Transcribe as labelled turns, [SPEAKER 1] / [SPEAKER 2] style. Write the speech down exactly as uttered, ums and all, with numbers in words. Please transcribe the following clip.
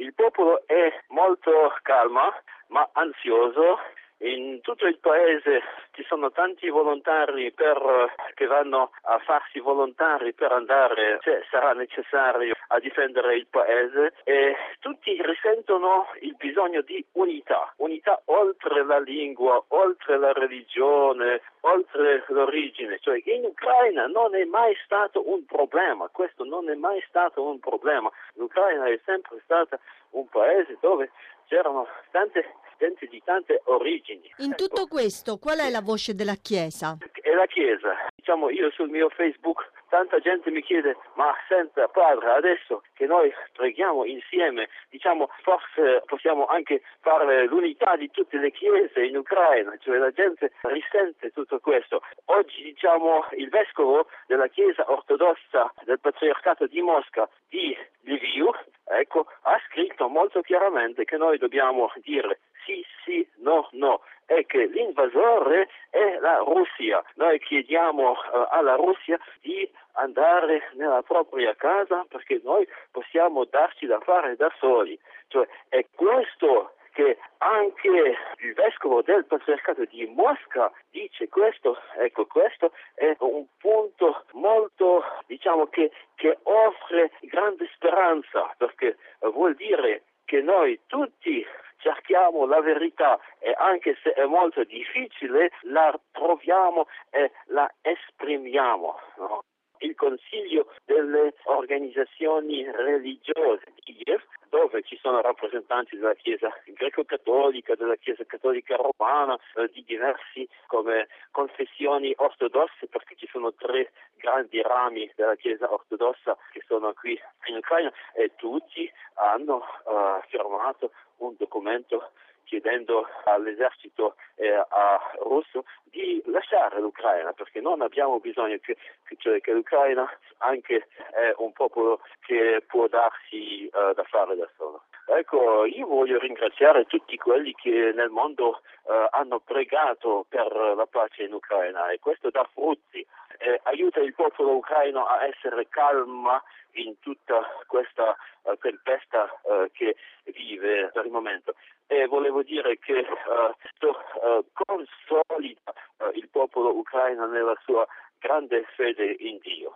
[SPEAKER 1] il popolo è molto calmo, ma ansioso. In tutto il paese ci sono tanti volontari per, che vanno a farsi volontari per andare, se sarà necessario, a difendere il paese, e tutti risentono il bisogno di unità, unità oltre la lingua, oltre la religione, oltre l'origine. Cioè in Ucraina non è mai stato un problema, questo non è mai stato un problema. L'Ucraina è sempre stata un paese dove c'erano tante gente di tante origini.
[SPEAKER 2] In
[SPEAKER 1] Ecco.
[SPEAKER 2] tutto questo, qual è la voce della Chiesa?
[SPEAKER 1] È la Chiesa. Diciamo, io sul mio Facebook tanta gente mi chiede: ma senta padre, adesso che noi preghiamo insieme, diciamo, forse possiamo anche fare l'unità di tutte le chiese in Ucraina. Cioè la gente risente tutto questo. Oggi, diciamo, il vescovo della Chiesa ortodossa del Patriarcato di Mosca di Lviv, ecco, ha scritto molto chiaramente che noi dobbiamo dire sì, sì, no, no, e che l'invasore è la Russia. Noi chiediamo uh, alla Russia di andare nella propria casa perché noi possiamo darci da fare da soli. Cioè, è questo che anche il vescovo del Patriarcato di Mosca dice questo. Ecco, questo è un punto molto, diciamo, che, che offre grande speranza, perché uh, vuol dire che noi tutti cerchiamo la verità e anche se è molto difficile la troviamo e la esprimiamo, no? Il Consiglio delle organizzazioni religiose di Kiev, dove ci sono rappresentanti della Chiesa greco-cattolica, della Chiesa cattolica romana, eh, di diversi come confessioni ortodosse, perché ci sono tre grandi rami della Chiesa ortodossa che sono qui in Ucraina, e tutti hanno uh, firmato un documento chiedendo all'esercito eh, a russo di lasciare l'Ucraina, perché non abbiamo bisogno che, che, cioè, che l'Ucraina anche è un popolo che può darsi uh, da fare da solo. Ecco, io voglio ringraziare tutti quelli che nel mondo uh, hanno pregato per la pace in Ucraina, e questo dà frutti, eh, aiuta il popolo ucraino a essere calma in tutta questa uh, tempesta uh, che vive per il momento. E volevo dire che uh, questo uh, consolida uh, il popolo ucraino nella sua grande fede in Dio.